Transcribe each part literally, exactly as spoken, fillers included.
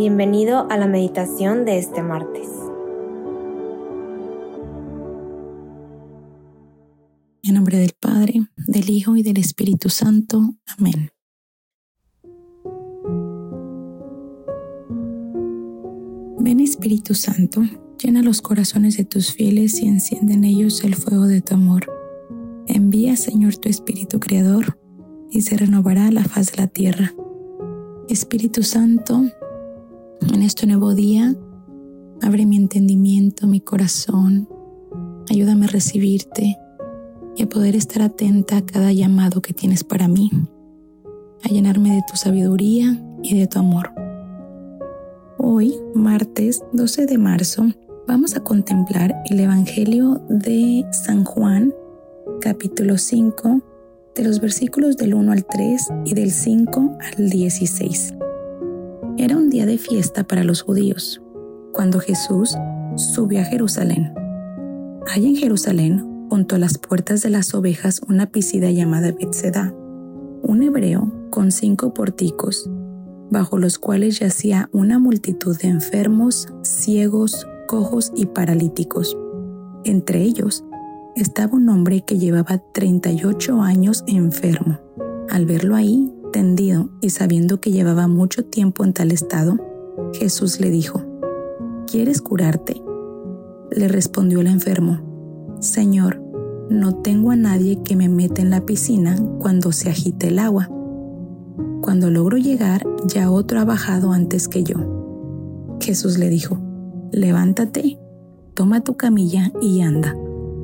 Bienvenido a la meditación de este martes. En nombre del Padre, del Hijo y del Espíritu Santo. Amén. Ven, Espíritu Santo, llena los corazones de tus fieles y enciende en ellos el fuego de tu amor. Envía, Señor, tu Espíritu Creador, y se renovará la faz de la tierra. Espíritu Santo, en este nuevo día, abre mi entendimiento, mi corazón. Ayúdame a recibirte y a poder estar atenta a cada llamado que tienes para mí, a llenarme de tu sabiduría y de tu amor. Hoy, martes doce de marzo, vamos a contemplar el Evangelio de San Juan, capítulo cinco, de los versículos del uno al tres y del cinco al dieciséis. Era un día de fiesta para los judíos, cuando Jesús subió a Jerusalén. Hay en Jerusalén, junto a las puertas de las ovejas, una piscina llamada Betseda, un hebreo con cinco pórticos, bajo los cuales yacía una multitud de enfermos, ciegos, cojos y paralíticos. Entre ellos estaba un hombre que llevaba treinta y ocho años enfermo. Al verlo ahí, tendido y sabiendo que llevaba mucho tiempo en tal estado, Jesús le dijo: ¿Quieres curarte? Le respondió el enfermo: Señor, no tengo a nadie que me meta en la piscina cuando se agite el agua. Cuando logro llegar, ya otro ha bajado antes que yo. Jesús le dijo: Levántate, toma tu camilla y anda.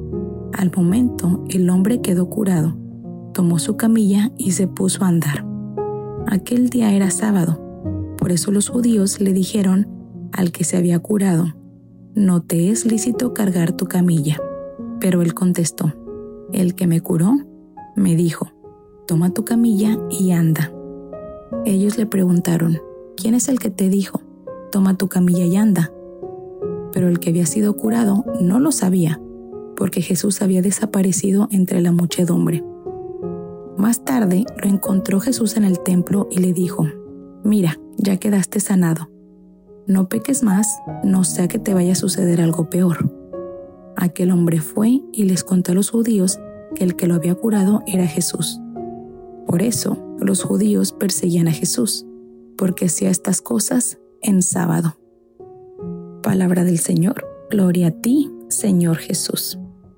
Al momento, el hombre quedó curado, tomó su camilla y se puso a andar. Aquel día era sábado, por eso los judíos le dijeron al que se había curado: No te es lícito cargar tu camilla. Pero él contestó: El que me curó me dijo: Toma tu camilla y anda. Ellos le preguntaron: ¿Quién es el que te dijo: Toma tu camilla y anda? Pero el que había sido curado no lo sabía, porque Jesús había desaparecido entre la muchedumbre. Más tarde lo encontró Jesús en el templo y le dijo: Mira, ya quedaste sanado. No peques más, no sea que te vaya a suceder algo peor. Aquel hombre fue y les contó a los judíos que el que lo había curado era Jesús. Por eso los judíos perseguían a Jesús, porque hacía estas cosas en sábado. Palabra del Señor. Gloria a ti, Señor Jesús.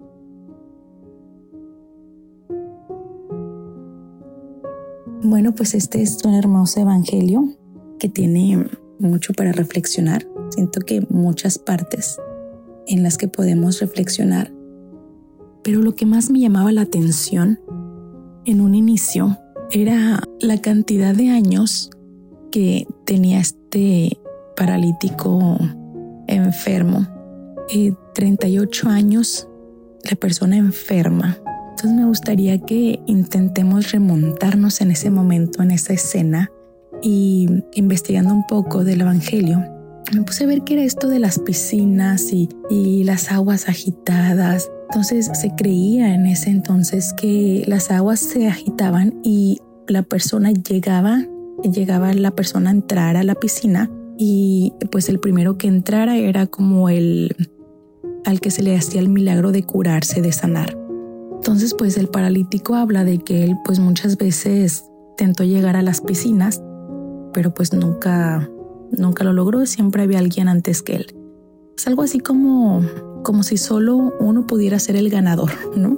Bueno, pues este es un hermoso evangelio que tiene mucho para reflexionar. Siento que muchas partes en las que podemos reflexionar. Pero lo que más me llamaba la atención en un inicio era la cantidad de años que tenía este paralítico enfermo. Eh, treinta y ocho años, la persona enferma. Entonces me gustaría que intentemos remontarnos en ese momento, en esa escena, y investigando un poco del Evangelio, me puse a ver qué era esto de las piscinas y, y las aguas agitadas. Entonces se creía en ese entonces que las aguas se agitaban y la persona llegaba, llegaba la persona a entrar a la piscina, y pues el primero que entrara era como el al que se le hacía el milagro de curarse, de sanar. Entonces pues el paralítico habla de que él pues muchas veces intentó llegar a las piscinas, pero pues nunca, nunca lo logró, siempre había alguien antes que él. Es algo así como, como si solo uno pudiera ser el ganador, ¿no?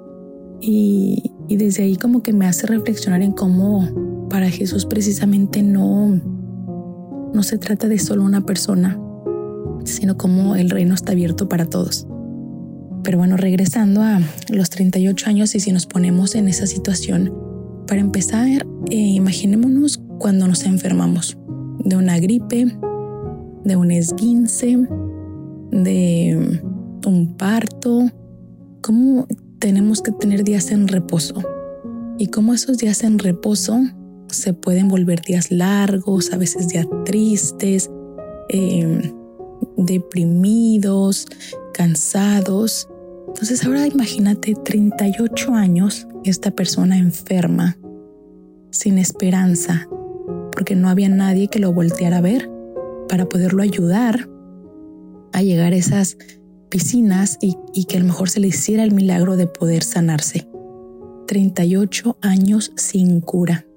Y, y desde ahí como que me hace reflexionar en cómo para Jesús precisamente no, no se trata de solo una persona, sino como el reino está abierto para todos. Pero bueno, regresando a los treinta y ocho años, y si nos ponemos en esa situación, para empezar, eh, imaginémonos cuando nos enfermamos de una gripe, de un esguince, de un parto, cómo tenemos que tener días en reposo y cómo esos días en reposo se pueden volver días largos, a veces días tristes, eh, deprimidos, cansados. Entonces ahora imagínate treinta y ocho años, esta persona enferma, sin esperanza, porque no había nadie que lo volteara a ver, para poderlo ayudar a llegar a esas piscinas y, y que a lo mejor se le hiciera el milagro de poder sanarse. treinta y ocho años sin cura.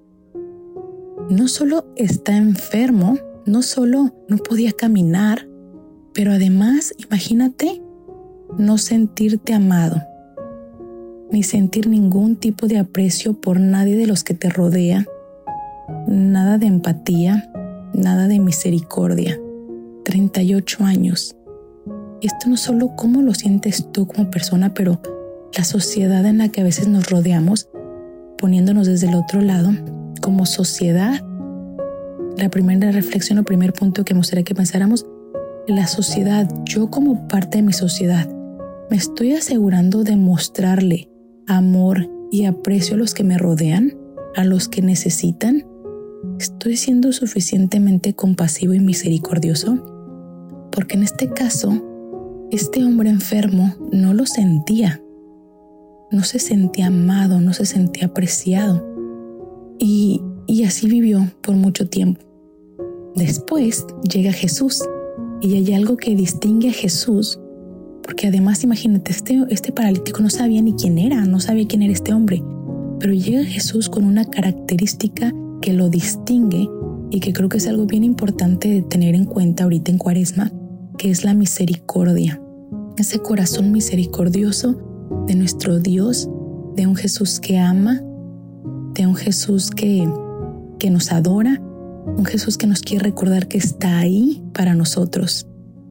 No solo está enfermo, no solo no podía caminar, pero además, imagínate, no sentirte amado, ni sentir ningún tipo de aprecio por nadie de los que te rodea, nada de empatía, nada de misericordia. treinta y ocho años. Y esto no solo cómo lo sientes tú como persona, pero la sociedad en la que a veces nos rodeamos, poniéndonos desde el otro lado, como sociedad. La primera reflexión o primer punto que me gustaría que pensáramos, la sociedad, yo como parte de mi sociedad, ¿me estoy asegurando de mostrarle amor y aprecio a los que me rodean, a los que necesitan? ¿Estoy siendo suficientemente compasivo y misericordioso? Porque en este caso, este hombre enfermo no lo sentía. No se sentía amado, no se sentía apreciado. Y, y así vivió por mucho tiempo. Después llega Jesús y hay algo que distingue a Jesús, porque además imagínate, este, este paralítico no sabía ni quién era, no sabía quién era este hombre, pero llega Jesús con una característica que lo distingue y que creo que es algo bien importante de tener en cuenta ahorita en Cuaresma, que es la misericordia. Ese corazón misericordioso de nuestro Dios, de un Jesús que ama, de un Jesús que, que nos adora, un Jesús que nos quiere recordar que está ahí para nosotros.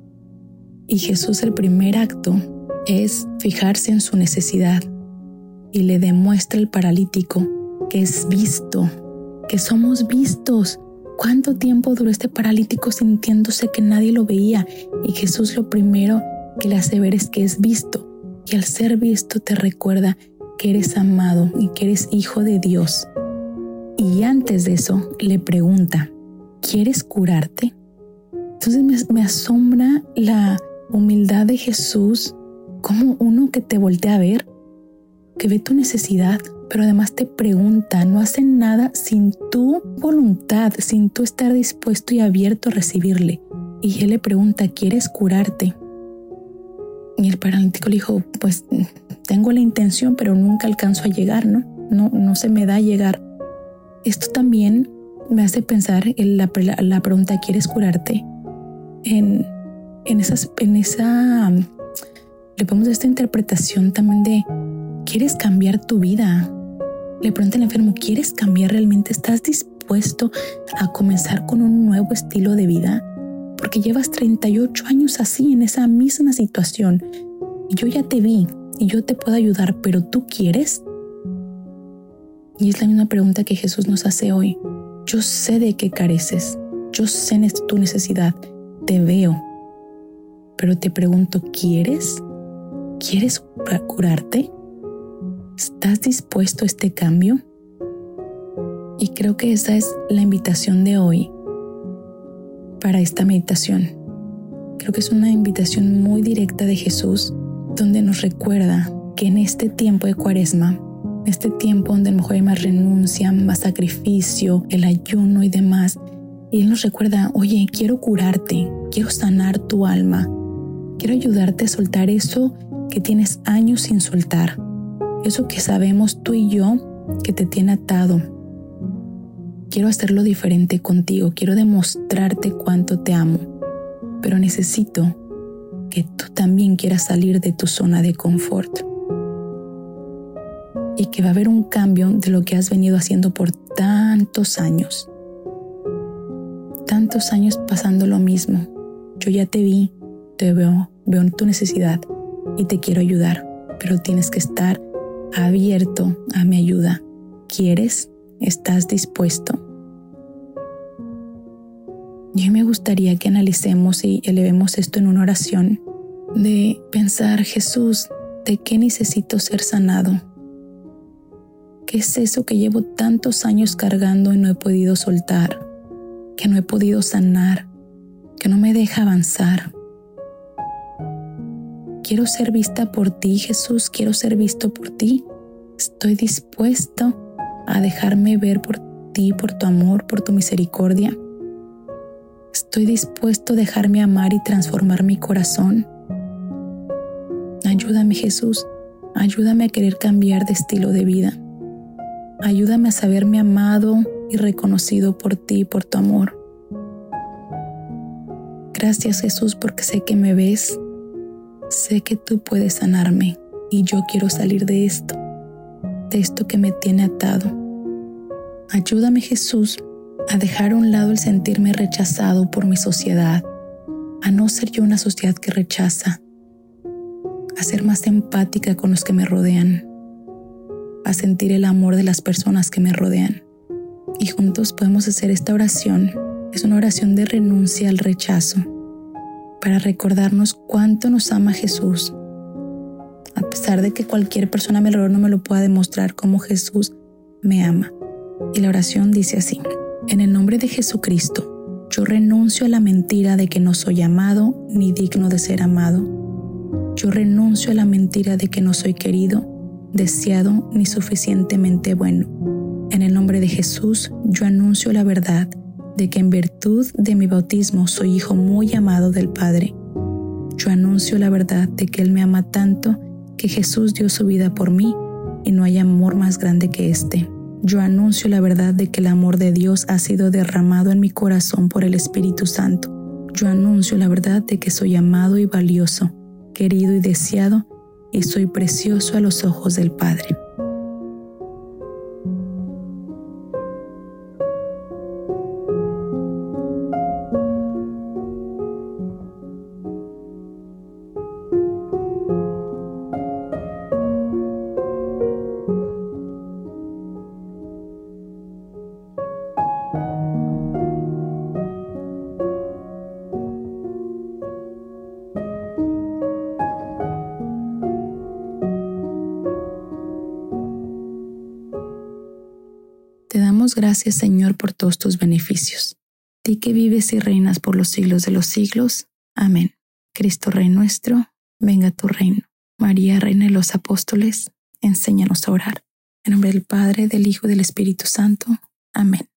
Y Jesús, el primer acto es fijarse en su necesidad y le demuestra al paralítico que es visto, que somos vistos. ¿Cuánto tiempo duró este paralítico sintiéndose que nadie lo veía? Y Jesús lo primero que le hace ver es que es visto. Y al ser visto te recuerda que eres amado y que eres hijo de Dios. Y antes de eso le pregunta, ¿quieres curarte? Entonces me, me asombra la humildad de Jesús, como uno que te voltea a ver, que ve tu necesidad, pero además te pregunta, no hace nada sin tu voluntad, sin tú estar dispuesto y abierto a recibirle. Y él le pregunta, ¿quieres curarte? Y el paralítico le dijo, pues tengo la intención, pero nunca alcanzo a llegar, ¿no? No, no se me da a llegar. Esto también me hace pensar en la, la, la pregunta, ¿quieres curarte? En, en, esas, en esa, le ponemos esta interpretación también de, ¿quieres cambiar tu vida? Le pregunta al enfermo, ¿quieres cambiar realmente? ¿Estás dispuesto a comenzar con un nuevo estilo de vida? Porque llevas treinta y ocho años así, en esa misma situación. Y yo ya te vi y yo te puedo ayudar, pero ¿tú quieres? Y es la misma pregunta que Jesús nos hace hoy. Yo sé de qué careces, yo sé tu necesidad, te veo, pero te pregunto, ¿quieres? ¿Quieres curarte? ¿Estás dispuesto a este cambio? Y creo que esa es la invitación de hoy para esta meditación. Creo que es una invitación muy directa de Jesús, donde nos recuerda que en este tiempo de Cuaresma, este tiempo donde a lo mejor hay más renuncia, más sacrificio, el ayuno y demás, y Él nos recuerda, oye, quiero curarte, quiero sanar tu alma, quiero ayudarte a soltar eso que tienes años sin soltar, eso que sabemos tú y yo que te tiene atado. Quiero hacerlo diferente contigo, quiero demostrarte cuánto te amo, pero necesito que tú también quieras salir de tu zona de confort. Y que va a haber un cambio de lo que has venido haciendo por tantos años. Tantos años pasando lo mismo. Yo ya te vi, te veo, veo en tu necesidad y te quiero ayudar, pero tienes que estar abierto a mi ayuda. ¿Quieres? ¿Estás dispuesto? Yo me gustaría que analicemos y elevemos esto en una oración de pensar, Jesús, ¿de qué necesito ser sanado? ¿Qué es eso que llevo tantos años cargando y no he podido soltar? Que no he podido sanar, que no me deja avanzar. Quiero ser vista por ti, Jesús, quiero ser visto por ti. Estoy dispuesto a dejarme ver por ti, por tu amor, por tu misericordia. ¿Estoy dispuesto a dejarme amar y transformar mi corazón? Ayúdame, Jesús. Ayúdame a querer cambiar de estilo de vida. Ayúdame a saberme amado y reconocido por ti y por tu amor. Gracias, Jesús, porque sé que me ves. Sé que tú puedes sanarme y yo quiero salir de esto, de esto que me tiene atado. Ayúdame, Jesús, a dejar a un lado el sentirme rechazado por mi sociedad, a no ser yo una sociedad que rechaza, a ser más empática con los que me rodean, a sentir el amor de las personas que me rodean. Y juntos podemos hacer esta oración. Es una oración de renuncia al rechazo, para recordarnos cuánto nos ama Jesús. A pesar de que cualquier persona a mi alrededor no me lo pueda demostrar, cómo Jesús me ama. Y la oración dice así: en el nombre de Jesucristo, yo renuncio a la mentira de que no soy amado ni digno de ser amado. Yo renuncio a la mentira de que no soy querido, deseado ni suficientemente bueno. En el nombre de Jesús, yo anuncio la verdad de que en virtud de mi bautismo soy hijo muy amado del Padre. Yo anuncio la verdad de que Él me ama tanto que Jesús dio su vida por mí y no hay amor más grande que este. Yo anuncio la verdad de que el amor de Dios ha sido derramado en mi corazón por el Espíritu Santo. Yo anuncio la verdad de que soy amado y valioso, querido y deseado, y soy precioso a los ojos del Padre. Te damos gracias, Señor, por todos tus beneficios. Ti que vives y reinas por los siglos de los siglos. Amén. Cristo Rey nuestro, venga a tu reino. María, Reina de los Apóstoles, enséñanos a orar. En nombre del Padre, del Hijo y del Espíritu Santo. Amén.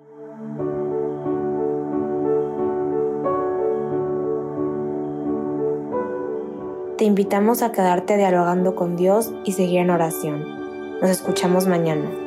Te invitamos a quedarte dialogando con Dios y seguir en oración. Nos escuchamos mañana.